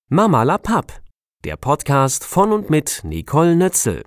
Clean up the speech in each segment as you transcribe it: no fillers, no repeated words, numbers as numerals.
Mama la Papp, der Podcast von und mit Nicole Nötzel.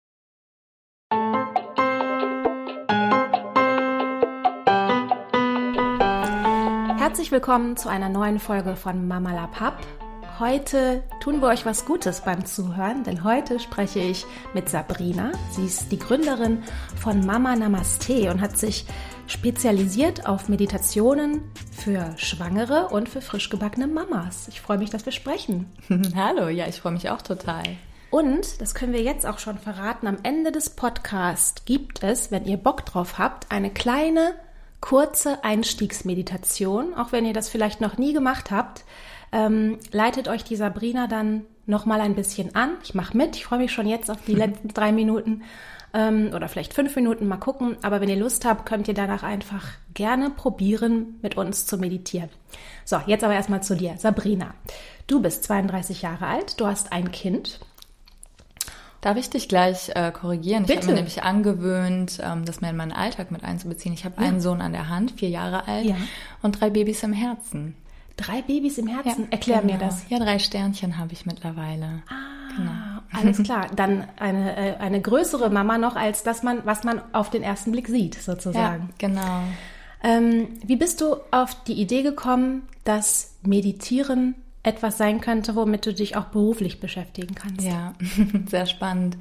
Herzlich willkommen zu einer neuen Folge von Mama la Papp. Heute tun wir euch was Gutes beim Zuhören, denn heute spreche ich mit Sabrina. Sie ist die Gründerin von Mama Namaste und hat sich spezialisiert auf Meditationen für Schwangere und für frisch gebackene Mamas. Ich freue mich, dass wir sprechen. Hallo, ja, ich freue mich auch total. Und, das können wir jetzt auch schon verraten, am Ende des Podcasts gibt es, wenn ihr Bock drauf habt, eine kleine, kurze Einstiegsmeditation. Auch wenn ihr das vielleicht noch nie gemacht habt, leitet euch die Sabrina dann nochmal ein bisschen an. Ich mache mit, ich freue mich schon jetzt auf die letzten 3 Minuten oder vielleicht 5 Minuten, mal gucken. Aber wenn ihr Lust habt, könnt ihr danach einfach gerne probieren, mit uns zu meditieren. So, jetzt aber erstmal zu dir. Sabrina, du bist 32 Jahre alt, du hast ein Kind. Darf ich dich gleich korrigieren? Bitte. Ich habe mir nämlich angewöhnt, das mehr in meinen Alltag mit einzubeziehen. Ich habe einen Sohn an der Hand, 4 Jahre alt, und 3 Babys im Herzen. 3 Babys im Herzen? Ja, Erklär mir das. Ja, 3 Sternchen habe ich mittlerweile. Genau. Alles klar. Dann eine größere Mama noch als das, was man auf den ersten Blick sieht, sozusagen. Ja, genau. Wie bist du auf die Idee gekommen, dass Meditieren etwas sein könnte, womit du dich auch beruflich beschäftigen kannst? Ja, sehr spannend.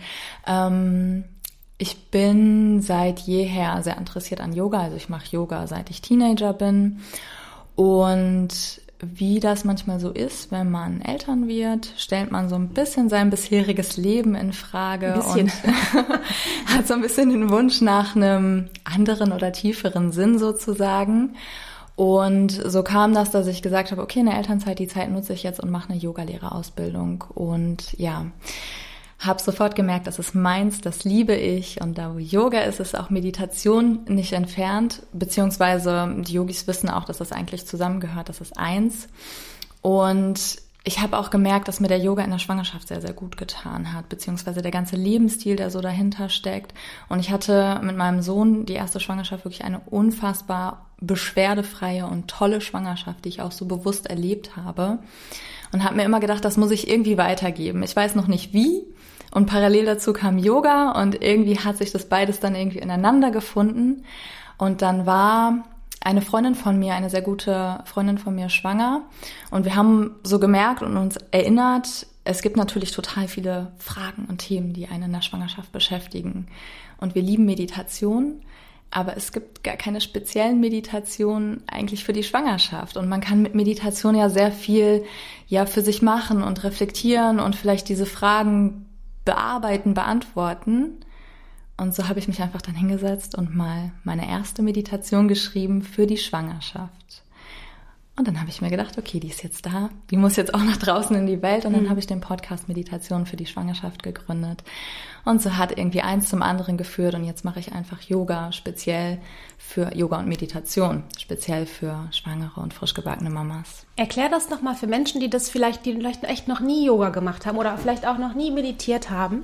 Ich bin seit jeher sehr interessiert an Yoga. Also ich mache Yoga, seit ich Teenager bin. Und wie das manchmal so ist, wenn man Eltern wird, stellt man so ein bisschen sein bisheriges Leben in Frage und hat so ein bisschen den Wunsch nach einem anderen oder tieferen Sinn sozusagen. Und so kam das, dass ich gesagt habe, okay, in der Elternzeit, die Zeit nutze ich jetzt und mache eine Yogalehrerausbildung. Und ja, habe sofort gemerkt, das ist meins, das liebe ich. Und da wo Yoga ist, ist auch Meditation nicht entfernt. Beziehungsweise die Yogis wissen auch, dass das eigentlich zusammengehört, das ist eins. Und ich habe auch gemerkt, dass mir der Yoga in der Schwangerschaft sehr, sehr gut getan hat, beziehungsweise der ganze Lebensstil, der so dahinter steckt. Und ich hatte mit meinem Sohn die erste Schwangerschaft wirklich eine unfassbar beschwerdefreie und tolle Schwangerschaft, die ich auch so bewusst erlebt habe. Und habe mir immer gedacht, das muss ich irgendwie weitergeben. Ich weiß noch nicht wie. Und parallel dazu kam Yoga und irgendwie hat sich das beides dann irgendwie ineinander gefunden. Und dann war eine Freundin von mir, eine sehr gute Freundin von mir, schwanger. Und wir haben so gemerkt und uns erinnert, es gibt natürlich total viele Fragen und Themen, die einen in der Schwangerschaft beschäftigen. Und wir lieben Meditation, aber es gibt gar keine speziellen Meditationen eigentlich für die Schwangerschaft. Und man kann mit Meditation ja sehr viel für sich machen und reflektieren und vielleicht diese Fragen bearbeiten, beantworten. Und so habe ich mich einfach dann hingesetzt und mal meine erste Meditation geschrieben für die Schwangerschaft. Und dann habe ich mir gedacht, okay, die ist jetzt da, die muss jetzt auch nach draußen in die Welt. Und dann habe ich den Podcast Meditation für die Schwangerschaft gegründet. Und so hat irgendwie eins zum anderen geführt. Und jetzt mache ich einfach Yoga, speziell für Yoga und Meditation, speziell für schwangere und frisch gebackene Mamas. Erklär das nochmal für Menschen, die vielleicht echt noch nie Yoga gemacht haben oder vielleicht auch noch nie meditiert haben.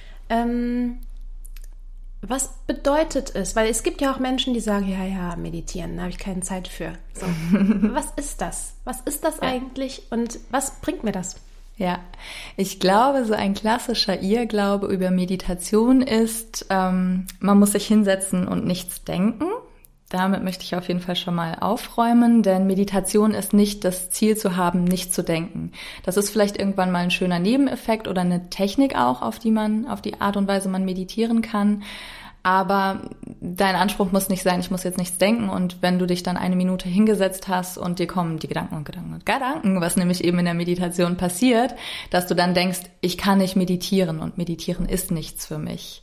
Was bedeutet es? Weil es gibt ja auch Menschen, die sagen, ja, meditieren, da habe ich keine Zeit für. So. Was ist das? Was ist das eigentlich und was bringt mir das? Ja, ich glaube, so ein klassischer Irrglaube über Meditation ist, man muss sich hinsetzen und nichts denken. Damit möchte ich auf jeden Fall schon mal aufräumen, denn Meditation ist nicht das Ziel zu haben, nicht zu denken. Das ist vielleicht irgendwann mal ein schöner Nebeneffekt oder eine Technik auch, auf die Art und Weise man meditieren kann. Aber dein Anspruch muss nicht sein, ich muss jetzt nichts denken. Und wenn du dich dann 1 Minute hingesetzt hast und dir kommen die Gedanken, was nämlich eben in der Meditation passiert, dass du dann denkst, ich kann nicht meditieren und meditieren ist nichts für mich.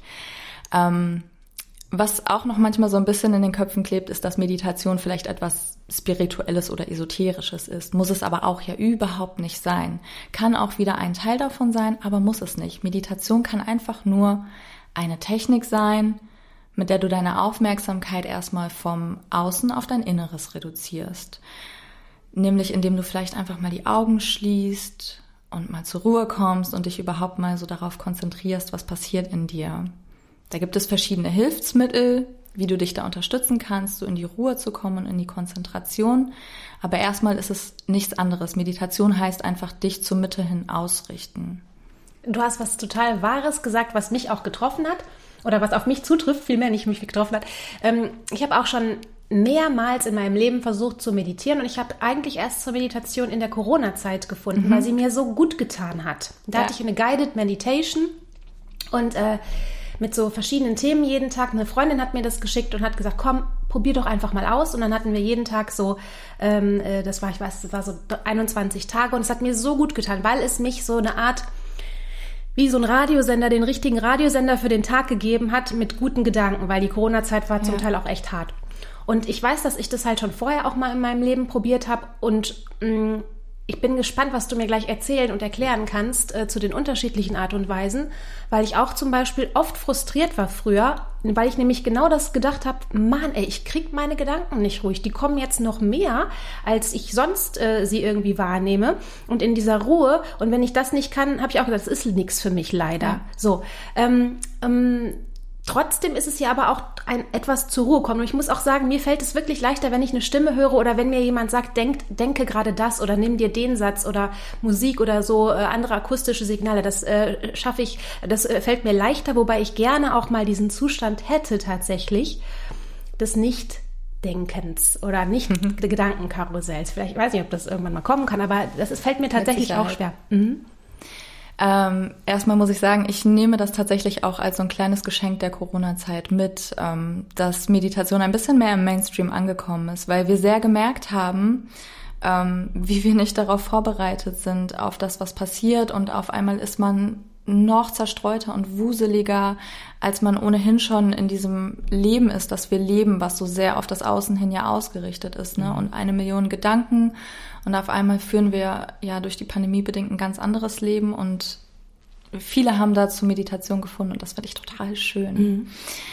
Was auch noch manchmal so ein bisschen in den Köpfen klebt, ist, dass Meditation vielleicht etwas Spirituelles oder Esoterisches ist. Muss es aber auch ja überhaupt nicht sein. Kann auch wieder ein Teil davon sein, aber muss es nicht. Meditation kann einfach nur eine Technik sein, mit der du deine Aufmerksamkeit erstmal vom Außen auf dein Inneres reduzierst. Nämlich indem du vielleicht einfach mal die Augen schließt und mal zur Ruhe kommst und dich überhaupt mal so darauf konzentrierst, was passiert in dir. Da gibt es verschiedene Hilfsmittel, wie du dich da unterstützen kannst, so in die Ruhe zu kommen und in die Konzentration. Aber erstmal ist es nichts anderes. Meditation heißt einfach, dich zur Mitte hin ausrichten. Du hast was total Wahres gesagt, was mich auch getroffen hat oder was auf mich zutrifft, vielmehr nicht mich getroffen hat. Ich habe auch schon mehrmals in meinem Leben versucht zu meditieren und ich habe eigentlich erst zur Meditation in der Corona-Zeit gefunden, weil sie mir so gut getan hat. Da hatte ich eine Guided Meditation und mit so verschiedenen Themen jeden Tag. Eine Freundin hat mir das geschickt und hat gesagt, komm, probier doch einfach mal aus. Und dann hatten wir jeden Das war so 21 Tage und es hat mir so gut getan, weil es mich so eine Art, wie so ein Radiosender, den richtigen Radiosender für den Tag gegeben hat mit guten Gedanken, weil die Corona-Zeit war zum Teil auch echt hart. Und ich weiß, dass ich das halt schon vorher auch mal in meinem Leben probiert habe und ich bin gespannt, was du mir gleich erzählen und erklären kannst zu den unterschiedlichen Art und Weisen, weil ich auch zum Beispiel oft frustriert war früher, weil ich nämlich genau das gedacht habe, Mann, ey, ich krieg meine Gedanken nicht ruhig, die kommen jetzt noch mehr, als ich sonst sie irgendwie wahrnehme und in dieser Ruhe und wenn ich das nicht kann, habe ich auch gedacht, das ist nichts für mich leider. Ja. So, trotzdem ist es ja aber auch etwas zur Ruhe kommen. Und ich muss auch sagen, mir fällt es wirklich leichter, wenn ich eine Stimme höre oder wenn mir jemand sagt, denke gerade das oder nimm dir den Satz oder Musik oder so andere akustische Signale. Das schaffe ich, das fällt mir leichter, wobei ich gerne auch mal diesen Zustand hätte tatsächlich des Nicht-Denkens oder Nicht-Gedankenkarussells. Vielleicht, ich weiß nicht, ob das irgendwann mal kommen kann, aber fällt mir tatsächlich auch schwer. Erstmal muss ich sagen, ich nehme das tatsächlich auch als so ein kleines Geschenk der Corona-Zeit mit, dass Meditation ein bisschen mehr im Mainstream angekommen ist, weil wir sehr gemerkt haben, wie wir nicht darauf vorbereitet sind, auf das, was passiert und auf einmal ist man noch zerstreuter und wuseliger, als man ohnehin schon in diesem Leben ist, das wir leben, was so sehr auf das Außen hin ja ausgerichtet ist, ne? Und 1 Million Gedanken und auf einmal führen wir ja durch die Pandemie bedingt ein ganz anderes Leben und viele haben dazu Meditation gefunden und das finde ich total schön.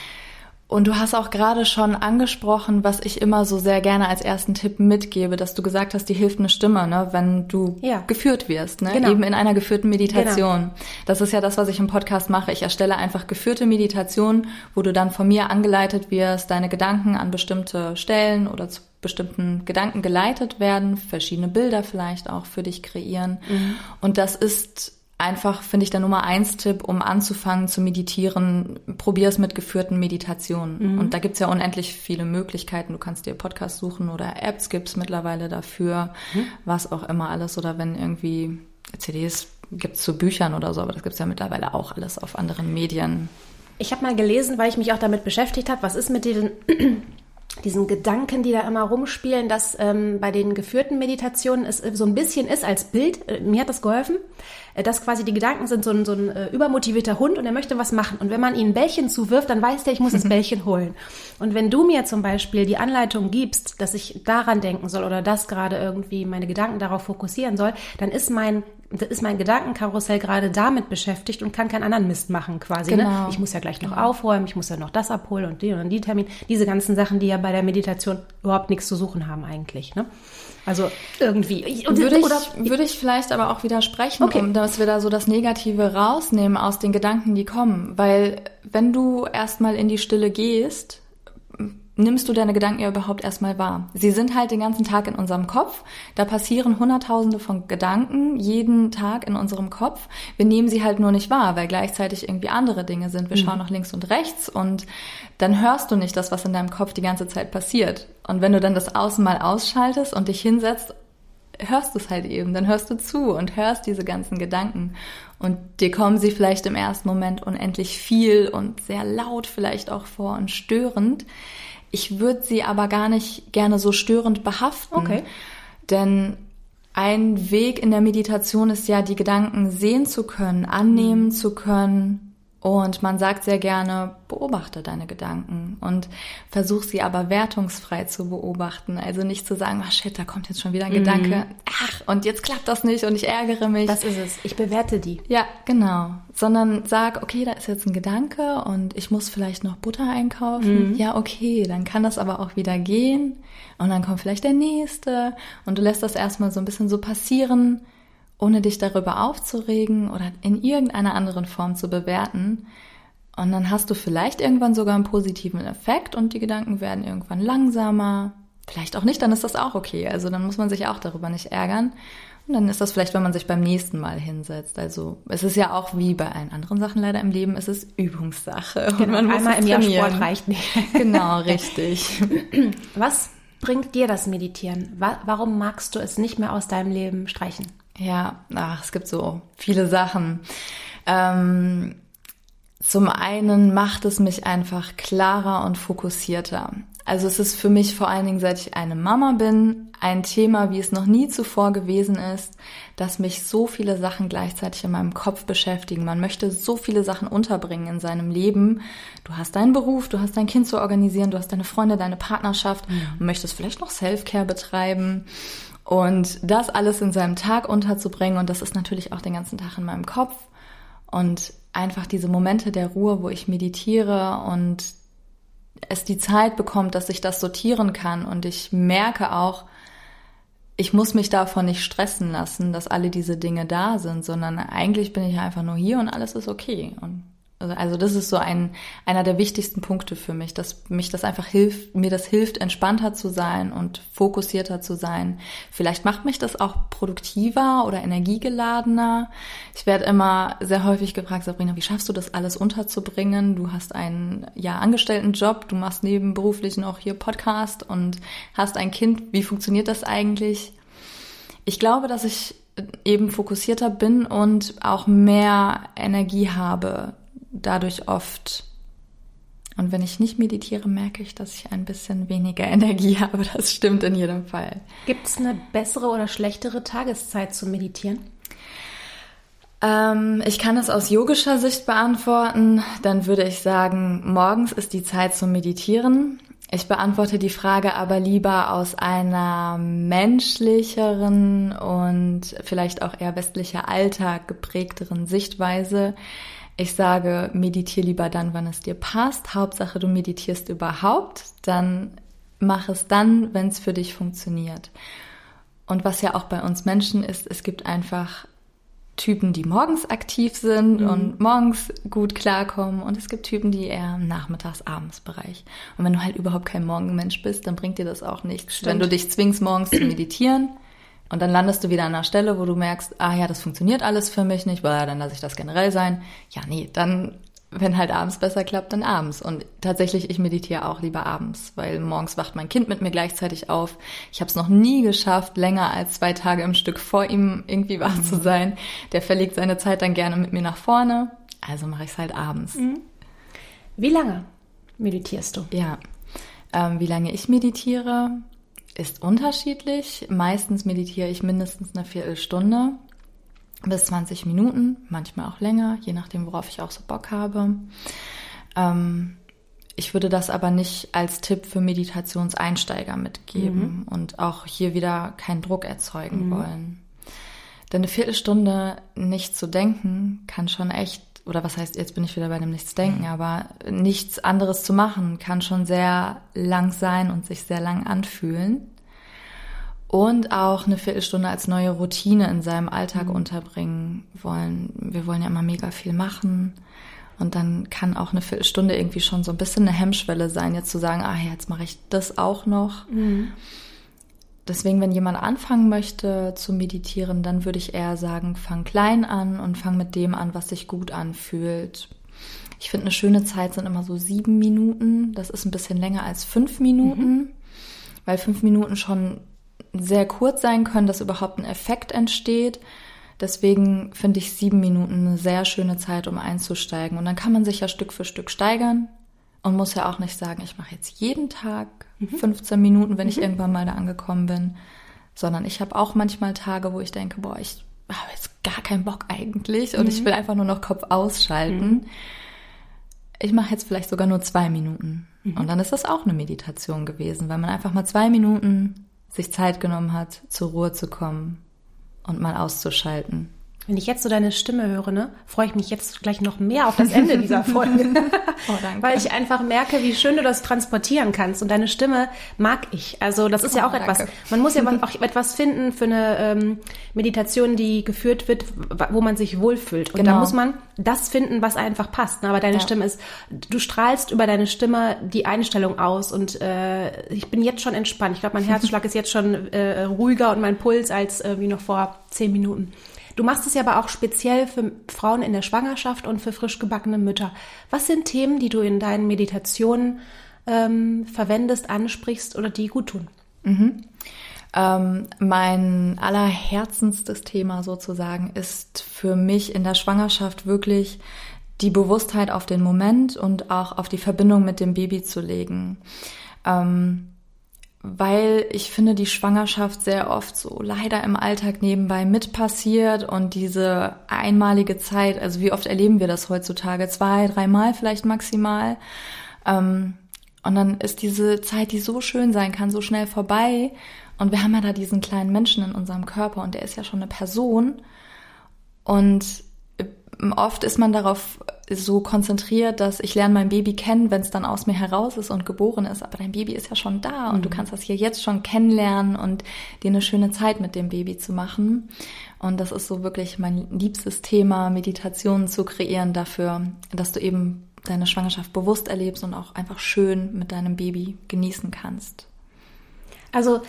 Und du hast auch gerade schon angesprochen, was ich immer so sehr gerne als ersten Tipp mitgebe, dass du gesagt hast, dir hilft eine Stimme, ne, wenn du geführt wirst, ne, eben in einer geführten Meditation. Genau. Das ist ja das, was ich im Podcast mache. Ich erstelle einfach geführte Meditation, wo du dann von mir angeleitet wirst, deine Gedanken an bestimmte Stellen oder zu bestimmten Gedanken geleitet werden, verschiedene Bilder vielleicht auch für dich kreieren. Und das ist einfach, finde ich, der Nummer 1 Tipp, um anzufangen zu meditieren, probier es mit geführten Meditationen. Und da gibt's ja unendlich viele Möglichkeiten. Du kannst dir Podcasts suchen oder Apps gibt's mittlerweile dafür, was auch immer alles. Oder wenn irgendwie CDs gibt's zu Büchern oder so, aber das gibt's ja mittlerweile auch alles auf anderen Medien. Ich habe mal gelesen, weil ich mich auch damit beschäftigt habe, was ist mit diesen Gedanken, die da immer rumspielen, dass bei den geführten Meditationen es so ein bisschen ist als Bild, mir hat das geholfen, dass quasi die Gedanken sind so ein übermotivierter Hund und er möchte was machen. Und wenn man ihm ein Bällchen zuwirft, dann weiß der, ich muss das Bällchen holen. Und wenn du mir zum Beispiel die Anleitung gibst, dass ich daran denken soll oder dass gerade irgendwie meine Gedanken darauf fokussieren soll, dann ist mein Gedankenkarussell gerade damit beschäftigt und kann keinen anderen Mist machen quasi. Genau. Ne? Ich muss ja gleich noch aufräumen, ich muss ja noch das abholen und die Termin. Diese ganzen Sachen, die ja bei der Meditation überhaupt nichts zu suchen haben eigentlich. Ne? Also irgendwie. Würde ich vielleicht aber auch widersprechen, dass wir da so das Negative rausnehmen aus den Gedanken, die kommen. Weil wenn du erstmal in die Stille gehst, nimmst du deine Gedanken ja überhaupt erstmal wahr. Sie sind halt den ganzen Tag in unserem Kopf. Da passieren Hunderttausende von Gedanken jeden Tag in unserem Kopf. Wir nehmen sie halt nur nicht wahr, weil gleichzeitig irgendwie andere Dinge sind. Wir schauen nach links und rechts und dann hörst du nicht das, was in deinem Kopf die ganze Zeit passiert. Und wenn du dann das Außen mal ausschaltest und dich hinsetzt, hörst du es halt eben. Dann hörst du zu und hörst diese ganzen Gedanken. Und dir kommen sie vielleicht im ersten Moment unendlich viel und sehr laut vielleicht auch vor und störend. Ich würde sie aber gar nicht gerne so störend behaften. Okay. Denn ein Weg in der Meditation ist ja, die Gedanken sehen zu können, annehmen zu können. Und man sagt sehr gerne, beobachte deine Gedanken und versuch sie aber wertungsfrei zu beobachten. Also nicht zu sagen, ach shit, da kommt jetzt schon wieder ein Gedanke. Ach, und jetzt klappt das nicht und ich ärgere mich. Das ist es. Ich bewerte die. Ja, genau. Sondern sag, okay, da ist jetzt ein Gedanke und ich muss vielleicht noch Butter einkaufen. Ja, okay, dann kann das aber auch wieder gehen. Und dann kommt vielleicht der nächste. Und du lässt das erstmal so ein bisschen so passieren, ohne dich darüber aufzuregen oder in irgendeiner anderen Form zu bewerten. Und dann hast du vielleicht irgendwann sogar einen positiven Effekt und die Gedanken werden irgendwann langsamer. Vielleicht auch nicht, dann ist das auch okay. Also dann muss man sich auch darüber nicht ärgern. Und dann ist das vielleicht, wenn man sich beim nächsten Mal hinsetzt. Also es ist ja auch wie bei allen anderen Sachen leider im Leben, es ist Übungssache. Genau, und man muss einmal im Jahr trainieren. Sport reicht nicht. Genau, richtig. Was bringt dir das Meditieren? Warum magst du es nicht mehr aus deinem Leben streichen? Ja, es gibt so viele Sachen. Zum einen macht es mich einfach klarer und fokussierter. Also es ist für mich vor allen Dingen, seit ich eine Mama bin, ein Thema, wie es noch nie zuvor gewesen ist, dass mich so viele Sachen gleichzeitig in meinem Kopf beschäftigen. Man möchte so viele Sachen unterbringen in seinem Leben. Du hast deinen Beruf, du hast dein Kind zu organisieren, du hast deine Freunde, deine Partnerschaft und möchtest vielleicht noch Self-Care betreiben. Und das alles in seinem Tag unterzubringen, und das ist natürlich auch den ganzen Tag in meinem Kopf. Und einfach diese Momente der Ruhe, wo ich meditiere und es die Zeit bekommt, dass ich das sortieren kann. Und ich merke auch, ich muss mich davon nicht stressen lassen, dass alle diese Dinge da sind, sondern eigentlich bin ich einfach nur hier und alles ist okay. Und also das ist so einer der wichtigsten Punkte für mich, dass mir das hilft, entspannter zu sein und fokussierter zu sein. Vielleicht macht mich das auch produktiver oder energiegeladener. Ich werde immer sehr häufig gefragt, Sabrina, wie schaffst du das alles unterzubringen? Du hast einen Angestelltenjob, du machst nebenberuflich noch hier Podcast und hast ein Kind. Wie funktioniert das eigentlich? Ich glaube, dass ich eben fokussierter bin und auch mehr Energie habe dadurch oft. Und wenn ich nicht meditiere, merke ich, dass ich ein bisschen weniger Energie habe. Das stimmt in jedem Fall. Gibt es eine bessere oder schlechtere Tageszeit zum Meditieren? Ich kann es aus yogischer Sicht beantworten. Dann würde ich sagen, morgens ist die Zeit zum Meditieren. Ich beantworte die Frage aber lieber aus einer menschlicheren und vielleicht auch eher westlicher Alltag geprägteren Sichtweise. Ich sage, meditiere lieber dann, wann es dir passt. Hauptsache, du meditierst überhaupt. Dann mach es dann, wenn es für dich funktioniert. Und was ja auch bei uns Menschen ist, es gibt einfach Typen, die morgens aktiv sind und morgens gut klarkommen. Und es gibt Typen, die eher im Nachmittags-Abends-Bereich. Und wenn du halt überhaupt kein Morgenmensch bist, dann bringt dir das auch nichts. Stimmt. Wenn du dich zwingst, morgens zu meditieren, und dann landest du wieder an einer Stelle, wo du merkst, das funktioniert alles für mich nicht, dann lasse ich das generell sein. Ja, nee, dann, wenn halt abends besser klappt, dann abends. Und tatsächlich, ich meditiere auch lieber abends, weil morgens wacht mein Kind mit mir gleichzeitig auf. Ich habe es noch nie geschafft, länger als 2 Tage im Stück vor ihm irgendwie wach zu sein. Der verlegt seine Zeit dann gerne mit mir nach vorne. Also mache ich es halt abends. Wie lange meditierst du? Ja, wie lange ich meditiere, ist unterschiedlich. Meistens meditiere ich mindestens eine Viertelstunde bis 20 Minuten, manchmal auch länger, je nachdem, worauf ich auch so Bock habe. Ich würde das aber nicht als Tipp für Meditationseinsteiger mitgeben und auch hier wieder keinen Druck erzeugen wollen. Denn eine Viertelstunde nicht zu denken kann schon echt, oder was heißt, jetzt bin ich wieder bei dem Nichtsdenken, aber nichts anderes zu machen kann schon sehr lang sein und sich sehr lang anfühlen. Und auch eine Viertelstunde als neue Routine in seinem Alltag unterbringen wollen. Wir wollen ja immer mega viel machen. Und dann kann auch eine Viertelstunde irgendwie schon so ein bisschen eine Hemmschwelle sein, jetzt zu sagen, jetzt mache ich das auch noch. Deswegen, wenn jemand anfangen möchte zu meditieren, dann würde ich eher sagen, fang klein an und fang mit dem an, was sich gut anfühlt. Ich finde, eine schöne Zeit sind immer so 7 Minuten. Das ist ein bisschen länger als 5 Minuten, weil 5 Minuten schon sehr kurz sein können, dass überhaupt ein Effekt entsteht. Deswegen finde ich 7 Minuten eine sehr schöne Zeit, um einzusteigen. Und dann kann man sich ja Stück für Stück steigern und muss ja auch nicht sagen, ich mache jetzt jeden Tag 15 Minuten, wenn ich irgendwann mal da angekommen bin. Sondern ich habe auch manchmal Tage, wo ich denke, ich habe jetzt gar keinen Bock eigentlich und ich will einfach nur noch Kopf ausschalten. Ich mache jetzt vielleicht sogar nur 2 Minuten. Und dann ist das auch eine Meditation gewesen, weil man einfach mal 2 Minuten sich Zeit genommen hat, zur Ruhe zu kommen und mal auszuschalten. Wenn ich jetzt so deine Stimme höre, ne, freue ich mich jetzt gleich noch mehr auf das Ende dieser Folge. Oh, danke. Weil ich einfach merke, wie schön du das transportieren kannst. Und deine Stimme mag ich. Also das ist ja auch etwas. Danke. Man muss ja auch etwas finden für eine Meditation, die geführt wird, wo man sich wohlfühlt. Und Genau. da muss man das finden, was einfach passt. Aber deine Stimme ist, du strahlst über deine Stimme die Einstellung aus. Und ich bin jetzt schon entspannt. Ich glaube, mein Herzschlag ist jetzt schon ruhiger und mein Puls als wie noch vor 10 Minuten. Du machst es ja aber auch speziell für Frauen in der Schwangerschaft und für frisch gebackene Mütter. Was sind Themen, die du in deinen Meditationen verwendest, ansprichst oder die gut tun? Mein allerherzensstes Thema sozusagen ist für mich in der Schwangerschaft wirklich die Bewusstheit auf den Moment und auch auf die Verbindung mit dem Baby zu legen. Weil ich finde, die Schwangerschaft sehr oft so leider im Alltag nebenbei mit passiert und diese einmalige Zeit, also wie oft erleben wir das heutzutage? 2-3 Mal vielleicht maximal. Und dann ist diese Zeit, die so schön sein kann, so schnell vorbei. Und wir haben ja da diesen kleinen Menschen in unserem Körper und der ist ja schon eine Person. Und oft ist man darauf so konzentriert, dass ich lerne mein Baby kennen, wenn es dann aus mir heraus ist und geboren ist. Aber dein Baby ist ja schon da und du kannst das hier jetzt schon kennenlernen und dir eine schöne Zeit mit dem Baby zu machen. Und das ist so wirklich mein liebstes Thema, Meditationen zu kreieren dafür, dass du eben deine Schwangerschaft bewusst erlebst und auch einfach schön mit deinem Baby genießen kannst. Also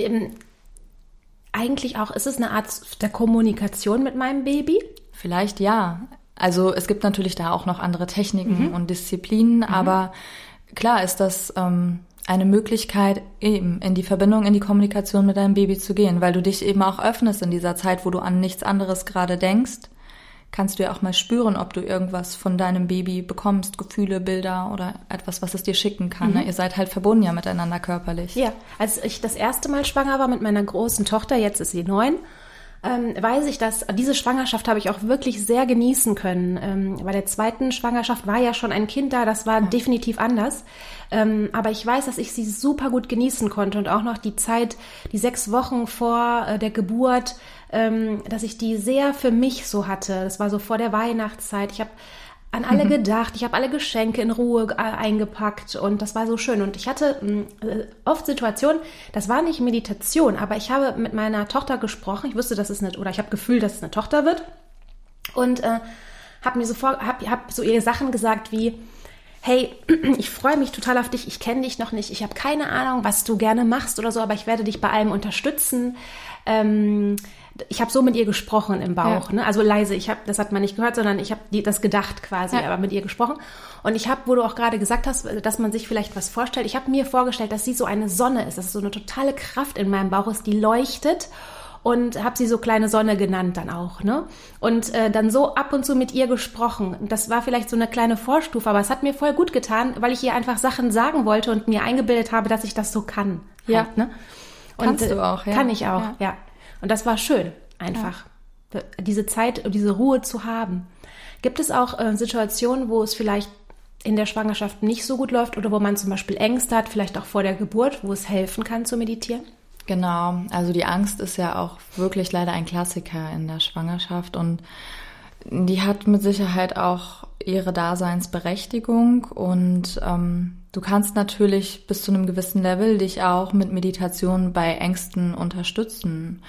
eigentlich auch, ist es eine Art der Kommunikation mit meinem Baby? Vielleicht ja. Also es gibt natürlich da auch noch andere Techniken und Disziplinen, aber klar ist das eine Möglichkeit, eben in die Verbindung, in die Kommunikation mit deinem Baby zu gehen, weil du dich eben auch öffnest in dieser Zeit, wo du an nichts anderes gerade denkst. Kannst du ja auch mal spüren, ob du irgendwas von deinem Baby bekommst, Gefühle, Bilder oder etwas, was es dir schicken kann. Ne? Ihr seid halt verbunden ja miteinander körperlich. Ja, als ich das erste Mal schwanger war mit meiner großen Tochter, jetzt ist sie 9, weiß ich, dass diese Schwangerschaft habe ich auch wirklich sehr genießen können. Bei der zweiten Schwangerschaft war ja schon ein Kind da, das war definitiv anders. Aber ich weiß, dass ich sie super gut genießen konnte und auch noch die Zeit, die 6 Wochen vor der Geburt, dass ich die sehr für mich so hatte. Das war so vor der Weihnachtszeit. Ich habe an alle gedacht, ich habe alle Geschenke in Ruhe eingepackt und das war so schön. Und ich hatte oft Situationen, das war nicht Meditation, aber ich habe mit meiner Tochter gesprochen. Ich wusste, dass es nicht, oder ich habe Gefühl, dass es eine Tochter wird und habe so ihr Sachen gesagt wie: Hey, ich freue mich total auf dich, ich kenne dich noch nicht, ich habe keine Ahnung, was du gerne machst oder so, aber ich werde dich bei allem unterstützen. Ich habe so mit ihr gesprochen im Bauch, ne? Also leise, das hat man nicht gehört, sondern ich habe das gedacht quasi, aber mit ihr gesprochen. Und ich habe, wo du auch gerade gesagt hast, dass man sich vielleicht was vorstellt, ich habe mir vorgestellt, dass sie so eine Sonne ist, dass so eine totale Kraft in meinem Bauch ist, die leuchtet. Und habe sie so kleine Sonne genannt dann auch, ne? Und dann so ab und zu mit ihr gesprochen. Das war vielleicht so eine kleine Vorstufe, aber es hat mir voll gut getan, weil ich ihr einfach Sachen sagen wollte und mir eingebildet habe, dass ich das so kann. Ja, halt, ne? Und, kannst du auch, ja. Kann ich auch, ja. Und das war schön, einfach. Ja. Diese Zeit, diese Ruhe zu haben. Gibt es auch Situationen, wo es vielleicht in der Schwangerschaft nicht so gut läuft oder wo man zum Beispiel Ängste hat, vielleicht auch vor der Geburt, wo es helfen kann zu meditieren? Genau, also die Angst ist ja auch wirklich leider ein Klassiker in der Schwangerschaft und die hat mit Sicherheit auch ihre Daseinsberechtigung und du kannst natürlich bis zu einem gewissen Level dich auch mit Meditation bei Ängsten unterstützen.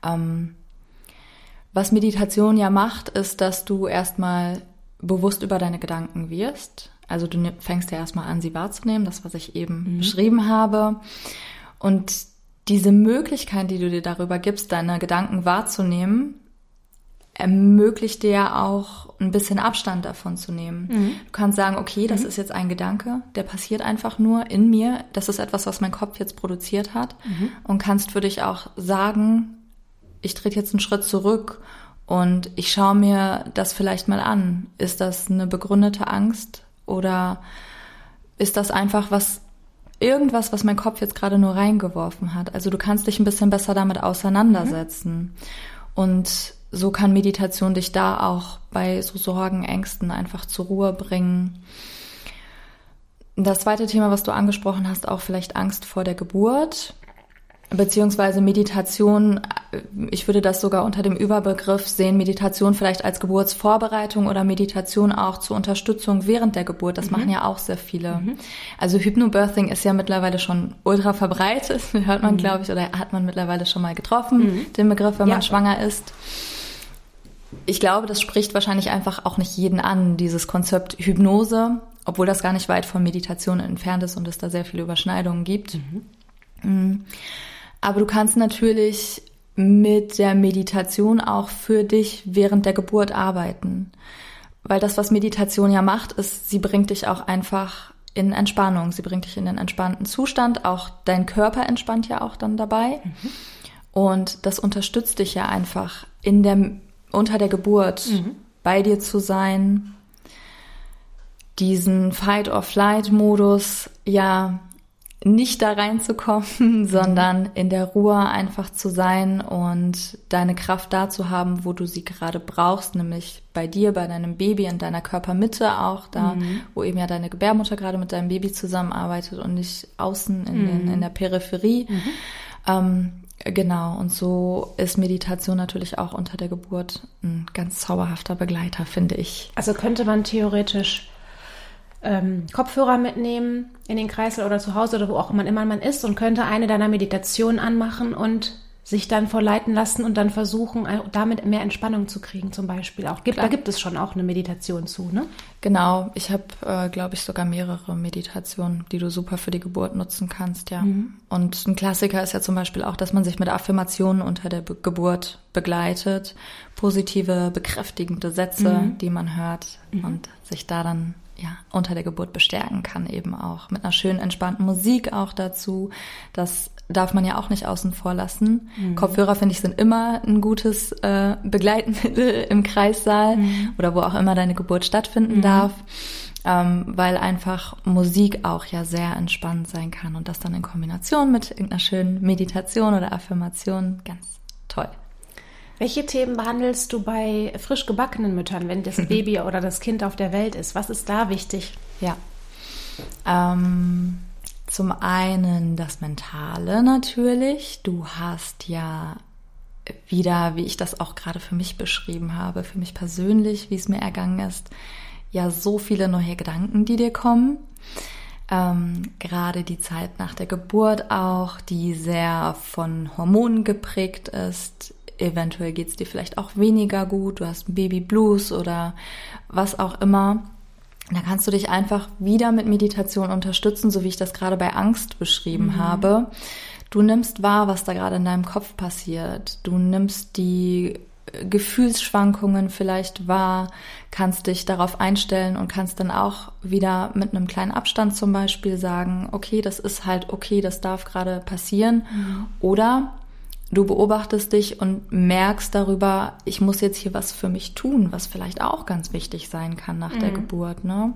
Was Meditation ja macht, ist, dass du erstmal bewusst über deine Gedanken wirst. Also du fängst ja erstmal an, sie wahrzunehmen, das, was ich eben beschrieben habe. Und diese Möglichkeit, die du dir darüber gibst, deine Gedanken wahrzunehmen, ermöglicht dir ja auch ein bisschen Abstand davon zu nehmen. Du kannst sagen, okay, das ist jetzt ein Gedanke, der passiert einfach nur in mir. Das ist etwas, was mein Kopf jetzt produziert hat. Und kannst für dich auch sagen, ich trete jetzt einen Schritt zurück und ich schaue mir das vielleicht mal an. Ist das eine begründete Angst oder ist das einfach irgendwas, was mein Kopf jetzt gerade nur reingeworfen hat? Also du kannst dich ein bisschen besser damit auseinandersetzen. Und so kann Meditation dich da auch bei so Sorgen, Ängsten einfach zur Ruhe bringen. Das zweite Thema, was du angesprochen hast, auch vielleicht Angst vor der Geburt. Beziehungsweise Meditation, ich würde das sogar unter dem Überbegriff sehen, Meditation vielleicht als Geburtsvorbereitung oder Meditation auch zur Unterstützung während der Geburt. Das machen ja auch sehr viele. Also Hypnobirthing ist ja mittlerweile schon ultra verbreitet, hört man, glaube ich, oder hat man mittlerweile schon mal getroffen, den Begriff, wenn man schwanger ist. Ich glaube, das spricht wahrscheinlich einfach auch nicht jeden an, dieses Konzept Hypnose, obwohl das gar nicht weit von Meditation entfernt ist und es da sehr viele Überschneidungen gibt. Aber du kannst natürlich mit der Meditation auch für dich während der Geburt arbeiten. Weil das, was Meditation ja macht, ist, sie bringt dich auch einfach in Entspannung. Sie bringt dich in den entspannten Zustand. Auch dein Körper entspannt ja auch dann dabei. Und das unterstützt dich ja einfach unter der Geburt bei dir zu sein. Diesen Fight-or-Flight-Modus ja nicht da reinzukommen, sondern in der Ruhe einfach zu sein und deine Kraft da zu haben, wo du sie gerade brauchst, nämlich bei dir, bei deinem Baby, in deiner Körpermitte auch, da wo eben ja deine Gebärmutter gerade mit deinem Baby zusammenarbeitet und nicht außen in der Peripherie. Genau, und so ist Meditation natürlich auch unter der Geburt ein ganz zauberhafter Begleiter, finde ich. Also könnte man theoretisch Kopfhörer mitnehmen in den Kreisel oder zu Hause oder wo auch immer man ist und könnte eine deiner Meditationen anmachen und sich dann verleiten lassen und dann versuchen, damit mehr Entspannung zu kriegen zum Beispiel. Da gibt es schon auch eine Meditation zu, ne? Genau, ich habe, glaube ich, sogar mehrere Meditationen, die du super für die Geburt nutzen kannst, ja. Und ein Klassiker ist ja zum Beispiel auch, dass man sich mit Affirmationen unter der Geburt begleitet, positive, bekräftigende Sätze, die man hört und sich da dann unter der Geburt bestärken kann, eben auch mit einer schönen, entspannten Musik auch dazu. Das darf man ja auch nicht außen vor lassen. Kopfhörer, finde ich, sind immer ein gutes Begleitmittel im Kreissaal oder wo auch immer deine Geburt stattfinden darf, weil einfach Musik auch ja sehr entspannt sein kann und das dann in Kombination mit irgendeiner schönen Meditation oder Affirmation ganz toll. Welche Themen behandelst du bei frisch gebackenen Müttern, wenn das Baby oder das Kind auf der Welt ist? Was ist da wichtig? Ja, zum einen das Mentale natürlich. Du hast ja wieder, wie ich das auch gerade für mich beschrieben habe, für mich persönlich, wie es mir ergangen ist, ja so viele neue Gedanken, die dir kommen. Gerade die Zeit nach der Geburt auch, die sehr von Hormonen geprägt ist. Eventuell geht es dir vielleicht auch weniger gut, du hast Baby Blues oder was auch immer. Da kannst du dich einfach wieder mit Meditation unterstützen, so wie ich das gerade bei Angst beschrieben habe. Du nimmst wahr, was da gerade in deinem Kopf passiert. Du nimmst die Gefühlsschwankungen vielleicht wahr, kannst dich darauf einstellen und kannst dann auch wieder mit einem kleinen Abstand zum Beispiel sagen, okay, das ist halt okay, das darf gerade passieren. Oder du beobachtest dich und merkst darüber, ich muss jetzt hier was für mich tun, was vielleicht auch ganz wichtig sein kann nach der Geburt, ne?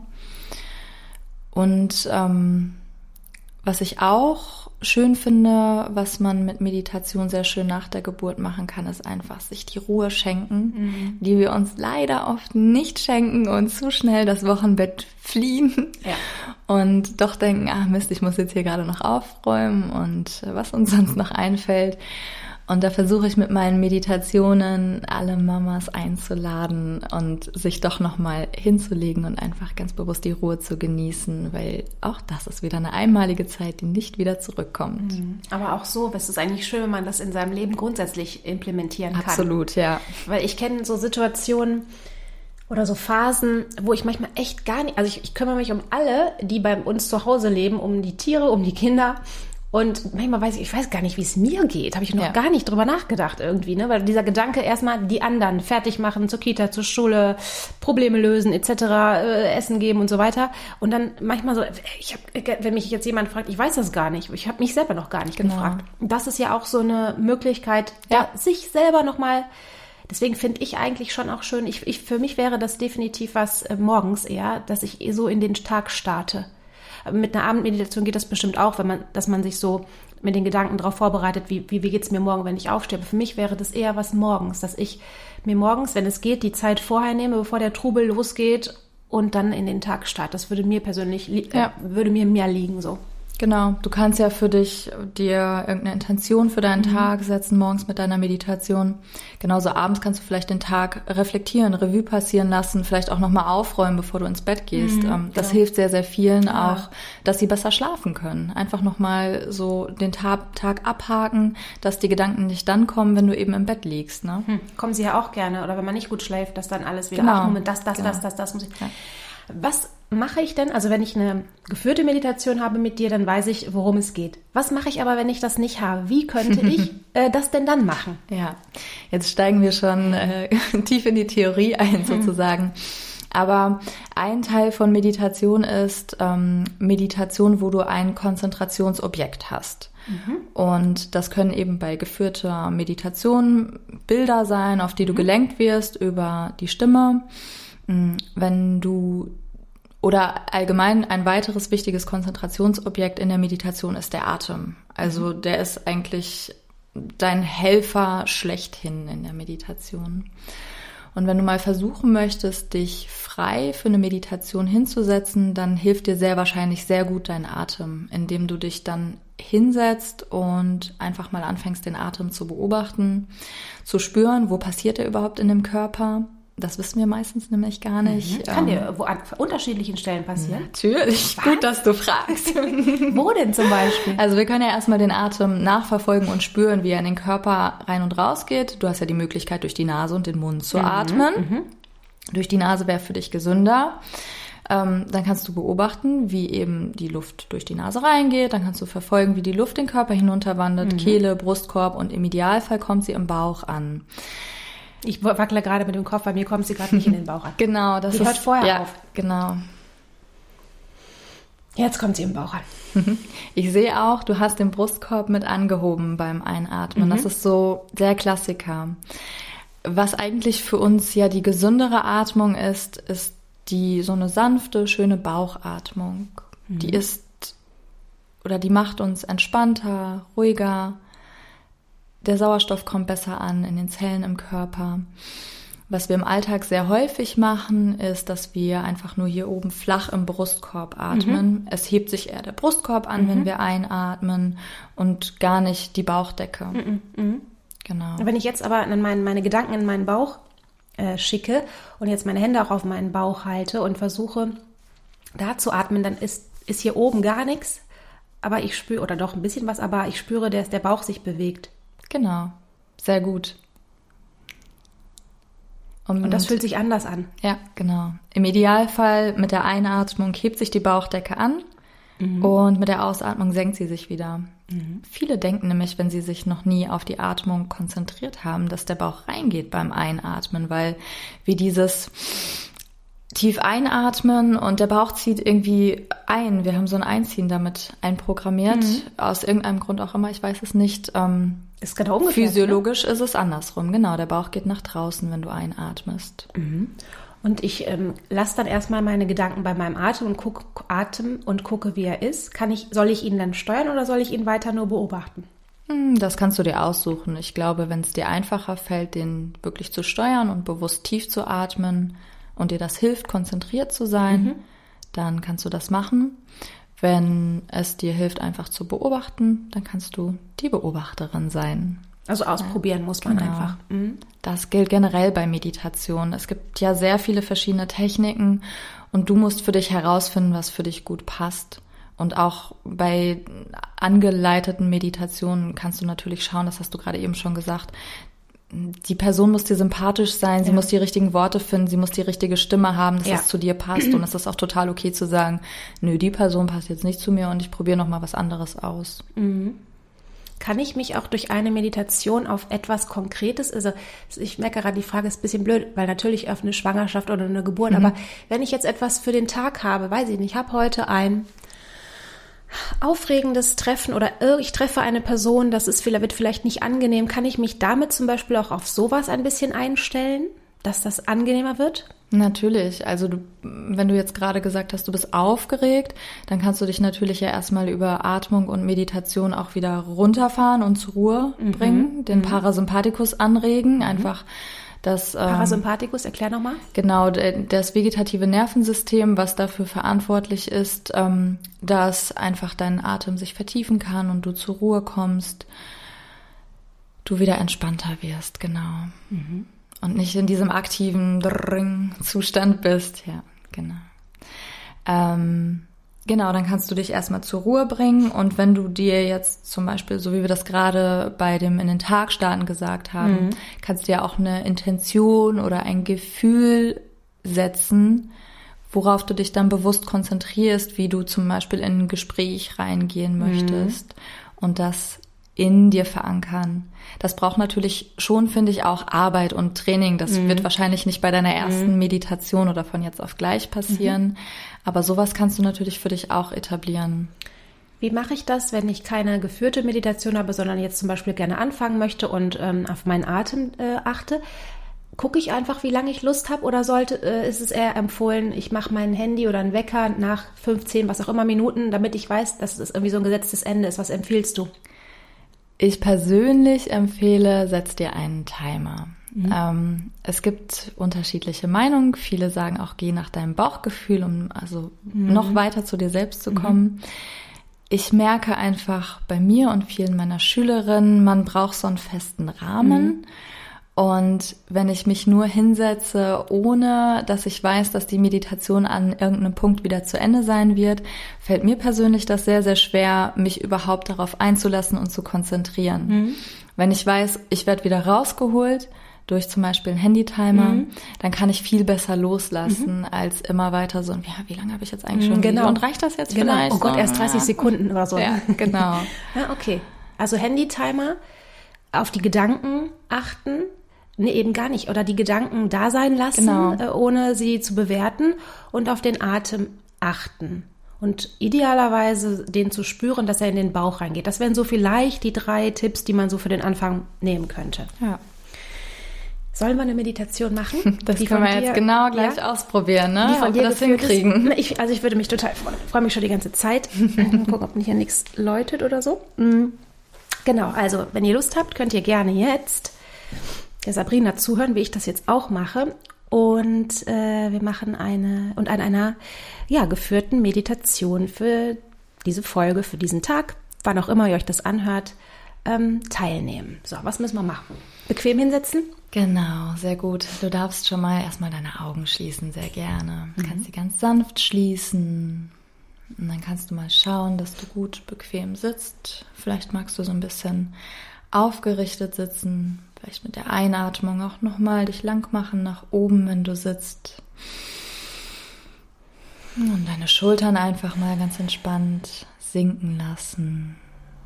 Und was ich auch schön finde, was man mit Meditation sehr schön nach der Geburt machen kann, ist einfach sich die Ruhe schenken, die wir uns leider oft nicht schenken und zu schnell das Wochenbett fliehen und doch denken, ach Mist, ich muss jetzt hier gerade noch aufräumen und was uns sonst noch einfällt. Und da versuche ich mit meinen Meditationen alle Mamas einzuladen und sich doch nochmal hinzulegen und einfach ganz bewusst die Ruhe zu genießen, weil auch das ist wieder eine einmalige Zeit, die nicht wieder zurückkommt. Aber auch so, es ist eigentlich schön, wenn man das in seinem Leben grundsätzlich implementieren kann. Absolut, ja. Weil ich kenne so Situationen oder so Phasen, wo ich manchmal echt gar nicht, also ich kümmere mich um alle, die bei uns zu Hause leben, um die Tiere, um die Kinder. Und manchmal weiß ich weiß gar nicht, wie es mir geht. Habe ich noch gar nicht drüber nachgedacht irgendwie, ne? Weil dieser Gedanke erstmal die anderen fertig machen, zur Kita, zur Schule, Probleme lösen etc., Essen geben und so weiter. Und dann manchmal so, wenn mich jetzt jemand fragt, ich weiß das gar nicht. Ich habe mich selber noch gar nicht gefragt. Das ist ja auch so eine Möglichkeit, sich selber nochmal. Deswegen finde ich eigentlich schon auch schön. Für mich wäre das definitiv was morgens eher, dass ich so in den Tag starte. Mit einer Abendmeditation geht das bestimmt auch, dass man sich so mit den Gedanken darauf vorbereitet, wie geht's mir morgen, wenn ich aufstehe. Aber für mich wäre das eher was morgens, dass ich mir morgens, wenn es geht, die Zeit vorher nehme, bevor der Trubel losgeht und dann in den Tag starte. Das würde mir persönlich, würde mir mehr liegen so. Genau, du kannst ja für dich dir irgendeine Intention für deinen Tag setzen, morgens mit deiner Meditation. Genauso abends kannst du vielleicht den Tag reflektieren, Revue passieren lassen, vielleicht auch nochmal aufräumen, bevor du ins Bett gehst. Das hilft sehr, sehr vielen auch, dass sie besser schlafen können. Einfach nochmal so den Tag abhaken, dass die Gedanken nicht dann kommen, wenn du eben im Bett liegst. Ne? Kommen sie ja auch gerne. Oder wenn man nicht gut schläft, dass dann alles wieder, Genau. Moment, das muss ich... Ja. Was mache ich denn? Also wenn ich eine geführte Meditation habe mit dir, dann weiß ich, worum es geht. Was mache ich aber, wenn ich das nicht habe? Wie könnte ich das denn dann machen? Ja, jetzt steigen wir schon tief in die Theorie ein sozusagen. Aber ein Teil von Meditation ist Meditation, wo du ein Konzentrationsobjekt hast. Und das können eben bei geführter Meditation Bilder sein, auf die du gelenkt wirst über die Stimme. Wenn du oder allgemein ein weiteres wichtiges Konzentrationsobjekt in der Meditation ist der Atem. Also der ist eigentlich dein Helfer schlechthin in der Meditation. Und wenn du mal versuchen möchtest, dich frei für eine Meditation hinzusetzen, dann hilft dir sehr wahrscheinlich sehr gut dein Atem, indem du dich dann hinsetzt und einfach mal anfängst, den Atem zu beobachten, zu spüren, wo passiert er überhaupt in dem Körper. Das wissen wir meistens nämlich gar nicht. Kann dir an unterschiedlichen Stellen passieren? Natürlich. Was? Gut, dass du fragst. Wo denn zum Beispiel? Also wir können ja erstmal den Atem nachverfolgen und spüren, wie er in den Körper rein und raus geht. Du hast ja die Möglichkeit, durch die Nase und den Mund zu atmen. Durch die Nase wäre für dich gesünder. Dann kannst du beobachten, wie eben die Luft durch die Nase reingeht. Dann kannst du verfolgen, wie die Luft den Körper hinunterwandert, Kehle, Brustkorb und im Idealfall kommt sie im Bauch an. Ich wackle gerade mit dem Kopf, bei mir kommt sie gerade nicht in den Bauch an. Genau, das hört vorher auf. Genau. Jetzt kommt sie im Bauch an. Ich sehe auch, du hast den Brustkorb mit angehoben beim Einatmen. Das ist so der Klassiker. Was eigentlich für uns ja die gesündere Atmung ist die so eine sanfte, schöne Bauchatmung. Die die macht uns entspannter, ruhiger. Der Sauerstoff kommt besser an in den Zellen im Körper. Was wir im Alltag sehr häufig machen, ist, dass wir einfach nur hier oben flach im Brustkorb atmen. Es hebt sich eher der Brustkorb an, wenn wir einatmen und gar nicht die Bauchdecke. Genau. Wenn ich jetzt aber meine Gedanken in meinen Bauch schicke und jetzt meine Hände auch auf meinen Bauch halte und versuche da zu atmen, dann ist hier oben gar nichts, aber ich spüre, oder doch ein bisschen was, aber ich spüre, dass der Bauch sich bewegt. Genau, sehr gut. Und das fühlt sich anders an. Ja, genau. Im Idealfall mit der Einatmung hebt sich die Bauchdecke an und mit der Ausatmung senkt sie sich wieder. Viele denken nämlich, wenn sie sich noch nie auf die Atmung konzentriert haben, dass der Bauch reingeht beim Einatmen, weil wir dieses tief einatmen und der Bauch zieht irgendwie ein. Wir haben so ein Einziehen damit einprogrammiert, aus irgendeinem Grund auch immer, ich weiß es nicht. Ist genau umgekehrt. Physiologisch ist es andersrum, genau. Der Bauch geht nach draußen, wenn du einatmest. Und ich lasse dann erstmal meine Gedanken bei meinem Atem und gucke, wie er ist. Soll ich ihn dann steuern oder soll ich ihn weiter nur beobachten? Das kannst du dir aussuchen. Ich glaube, wenn es dir einfacher fällt, den wirklich zu steuern und bewusst tief zu atmen und dir das hilft, konzentriert zu sein, dann kannst du das machen. Wenn es dir hilft, einfach zu beobachten, dann kannst du die Beobachterin sein. Also ausprobieren muss man einfach. Das gilt generell bei Meditation. Es gibt ja sehr viele verschiedene Techniken und du musst für dich herausfinden, was für dich gut passt. Und auch bei angeleiteten Meditationen kannst du natürlich schauen, das hast du gerade eben schon gesagt, die Person muss dir sympathisch sein, sie muss die richtigen Worte finden, sie muss die richtige Stimme haben, dass es zu dir passt. Und es ist auch total okay zu sagen, nö, die Person passt jetzt nicht zu mir und ich probiere noch mal was anderes aus. Kann ich mich auch durch eine Meditation auf etwas Konkretes, also ich merke gerade, die Frage ist ein bisschen blöd, weil natürlich auf eine Schwangerschaft oder eine Geburt, aber wenn ich jetzt etwas für den Tag habe, weiß ich nicht, ich habe heute ein aufregendes Treffen oder ich treffe eine Person, wird vielleicht nicht angenehm, kann ich mich damit zum Beispiel auch auf sowas ein bisschen einstellen, dass das angenehmer wird? Natürlich, also wenn du jetzt gerade gesagt hast, du bist aufgeregt, dann kannst du dich natürlich ja erstmal über Atmung und Meditation auch wieder runterfahren und zur Ruhe bringen, den Parasympathikus anregen, einfach Das Parasympathikus, erklär nochmal. Genau, das vegetative Nervensystem, was dafür verantwortlich ist, dass einfach dein Atem sich vertiefen kann und du zur Ruhe kommst, du wieder entspannter wirst, genau. Mhm. Und nicht in diesem aktiven Zustand bist. Ja, genau. Genau, dann kannst du dich erstmal zur Ruhe bringen und wenn du dir jetzt zum Beispiel, so wie wir das gerade bei dem in den Tag starten gesagt haben, kannst du ja auch eine Intention oder ein Gefühl setzen, worauf du dich dann bewusst konzentrierst, wie du zum Beispiel in ein Gespräch reingehen möchtest und das in dir verankern. Das braucht natürlich schon, finde ich, auch Arbeit und Training. Das wird wahrscheinlich nicht bei deiner ersten Meditation oder von jetzt auf gleich passieren. Aber sowas kannst du natürlich für dich auch etablieren. Wie mache ich das, wenn ich keine geführte Meditation habe, sondern jetzt zum Beispiel gerne anfangen möchte und auf meinen Atem achte? Gucke ich einfach, wie lange ich Lust habe oder ist es eher empfohlen, ich mache mein Handy oder einen Wecker nach 15, was auch immer Minuten, damit ich weiß, dass es irgendwie so ein gesetztes Ende ist. Was empfiehlst du? Ich persönlich empfehle, setz dir einen Timer. Es gibt unterschiedliche Meinungen. Viele sagen auch, geh nach deinem Bauchgefühl, um also noch weiter zu dir selbst zu kommen. Ich merke einfach bei mir und vielen meiner Schülerinnen, man braucht so einen festen Rahmen. Und wenn ich mich nur hinsetze, ohne dass ich weiß, dass die Meditation an irgendeinem Punkt wieder zu Ende sein wird, fällt mir persönlich das sehr, sehr schwer, mich überhaupt darauf einzulassen und zu konzentrieren. Wenn ich weiß, ich werde wieder rausgeholt durch zum Beispiel einen Handytimer, dann kann ich viel besser loslassen, als immer weiter so, ja, wie lange habe ich jetzt eigentlich schon? Genau. Und reicht das jetzt vielleicht? Oh Gott, erst 30 Sekunden oder so. Ja, genau. Ja, okay. Also Handytimer, auf die Gedanken achten. Nee, eben gar nicht. Oder die Gedanken da sein lassen, ohne sie zu bewerten und auf den Atem achten. Und idealerweise den zu spüren, dass er in den Bauch reingeht. Das wären so vielleicht die 3 Tipps, die man so für den Anfang nehmen könnte. Ja. Sollen wir eine Meditation machen? Das können wir jetzt genau gleich ausprobieren, ne? Die von ob dir wir das hinkriegen. Ich würde mich total freuen. Ich freue mich schon die ganze Zeit. Gucken, ob hier nichts läutet oder so. Genau, also wenn ihr Lust habt, könnt ihr gerne jetzt der Sabrina zuhören, wie ich das jetzt auch mache. Und wir machen an einer geführten Meditation für diese Folge, für diesen Tag, wann auch immer ihr euch das anhört, teilnehmen. So, was müssen wir machen? Bequem hinsetzen? Genau, sehr gut. Du darfst schon mal erstmal deine Augen schließen, sehr gerne. Du kannst sie ganz sanft schließen. Und dann kannst du mal schauen, dass du gut bequem sitzt. Vielleicht magst du so ein bisschen aufgerichtet sitzen. Vielleicht mit der Einatmung auch nochmal dich lang machen nach oben, wenn du sitzt. Und deine Schultern einfach mal ganz entspannt sinken lassen.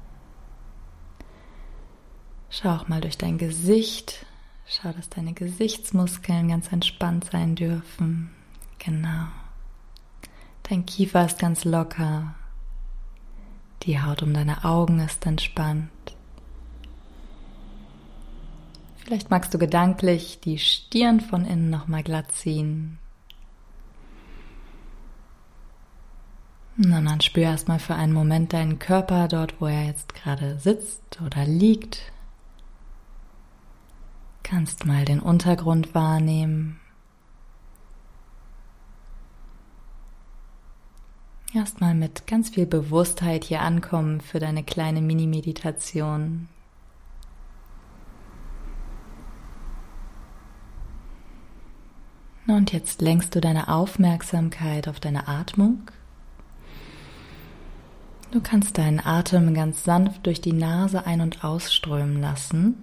Schau auch mal durch dein Gesicht. Schau, dass deine Gesichtsmuskeln ganz entspannt sein dürfen. Genau. Dein Kiefer ist ganz locker. Die Haut um deine Augen ist entspannt. Vielleicht magst du gedanklich die Stirn von innen nochmal glatt ziehen. Und dann spür erstmal für einen Moment deinen Körper dort, wo er jetzt gerade sitzt oder liegt. Kannst mal den Untergrund wahrnehmen. Erstmal mit ganz viel Bewusstheit hier ankommen für deine kleine Mini-Meditation. Und jetzt lenkst du deine Aufmerksamkeit auf deine Atmung. Du kannst deinen Atem ganz sanft durch die Nase ein- und ausströmen lassen.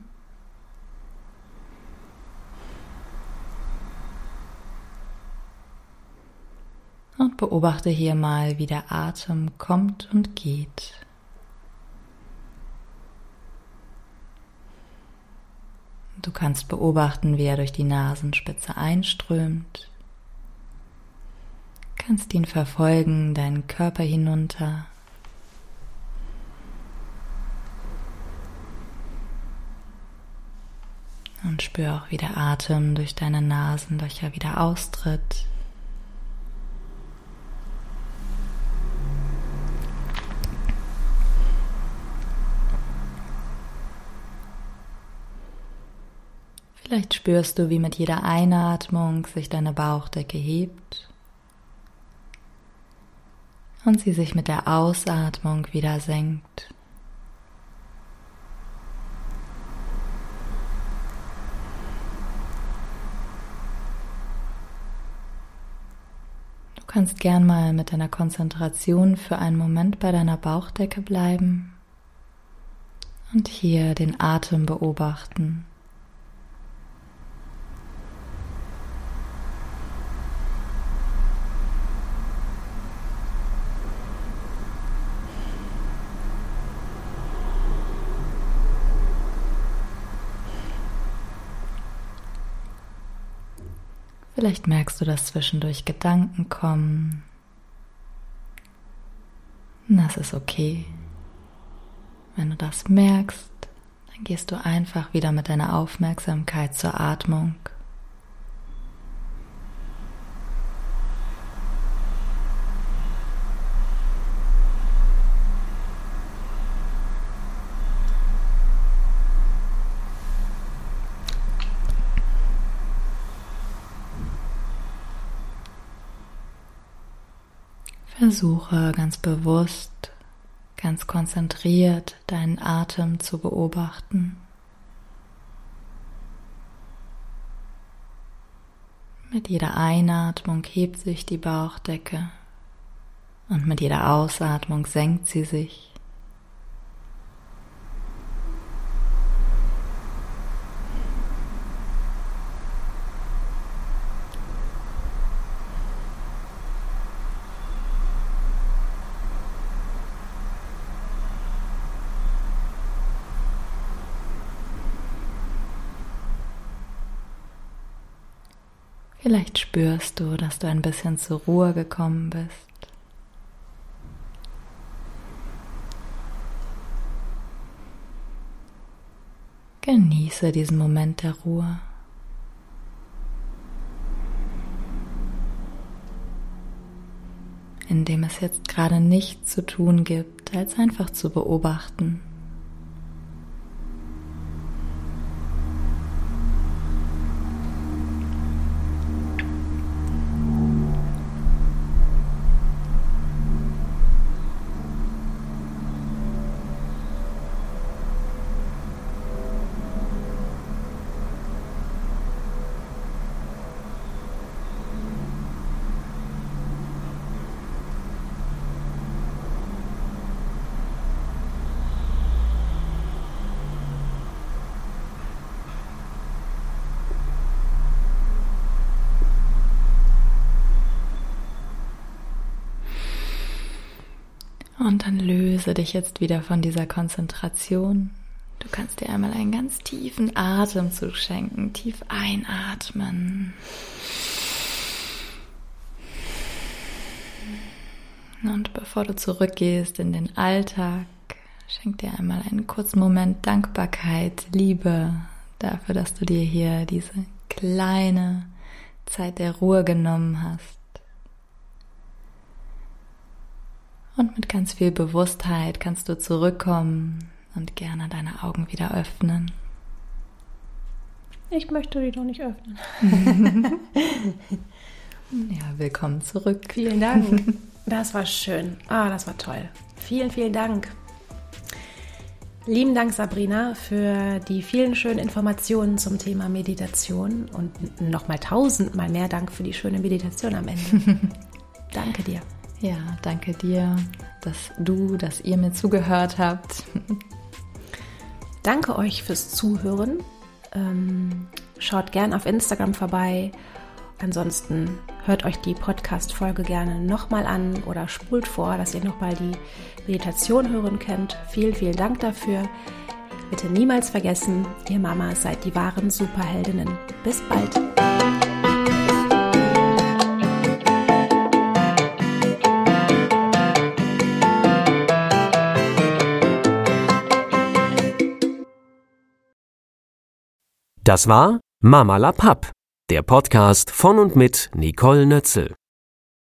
Und beobachte hier mal, wie der Atem kommt und geht. Du kannst beobachten, wie er durch die Nasenspitze einströmt. Kannst ihn verfolgen, deinen Körper hinunter. Und spür auch, wie der Atem durch deine Nasenlöcher wieder austritt. Vielleicht spürst du, wie mit jeder Einatmung sich deine Bauchdecke hebt und sie sich mit der Ausatmung wieder senkt. Du kannst gern mal mit deiner Konzentration für einen Moment bei deiner Bauchdecke bleiben und hier den Atem beobachten. Vielleicht merkst du, dass zwischendurch Gedanken kommen. Das ist okay. Wenn du das merkst, dann gehst du einfach wieder mit deiner Aufmerksamkeit zur Atmung. Versuche ganz bewusst, ganz konzentriert deinen Atem zu beobachten. Mit jeder Einatmung hebt sich die Bauchdecke und mit jeder Ausatmung senkt sie sich. Vielleicht spürst du, dass du ein bisschen zur Ruhe gekommen bist. Genieße diesen Moment der Ruhe. In dem es jetzt gerade nichts zu tun gibt, als einfach zu beobachten. Und dann löse dich jetzt wieder von dieser Konzentration. Du kannst dir einmal einen ganz tiefen Atemzug schenken. Tief einatmen. Und bevor du zurückgehst in den Alltag, schenk dir einmal einen kurzen Moment Dankbarkeit, Liebe dafür, dass du dir hier diese kleine Zeit der Ruhe genommen hast. Und mit ganz viel Bewusstheit kannst du zurückkommen und gerne deine Augen wieder öffnen. Ich möchte die doch nicht öffnen. Ja, willkommen zurück. Vielen Dank. Das war schön. Das war toll. Vielen, vielen Dank. Lieben Dank, Sabrina, für die vielen schönen Informationen zum Thema Meditation und nochmal 1000-mal mehr Dank für die schöne Meditation am Ende. Danke dir. Ja, danke dir, dass ihr mir zugehört habt. Danke euch fürs Zuhören. Schaut gern auf Instagram vorbei. Ansonsten hört euch die Podcast-Folge gerne nochmal an oder spult vor, dass ihr nochmal die Meditation hören könnt. Vielen, vielen Dank dafür. Bitte niemals vergessen, ihr Mamas seid die wahren Superheldinnen. Bis bald. Das war Mama La Papp, der Podcast von und mit Nicole Nötzel.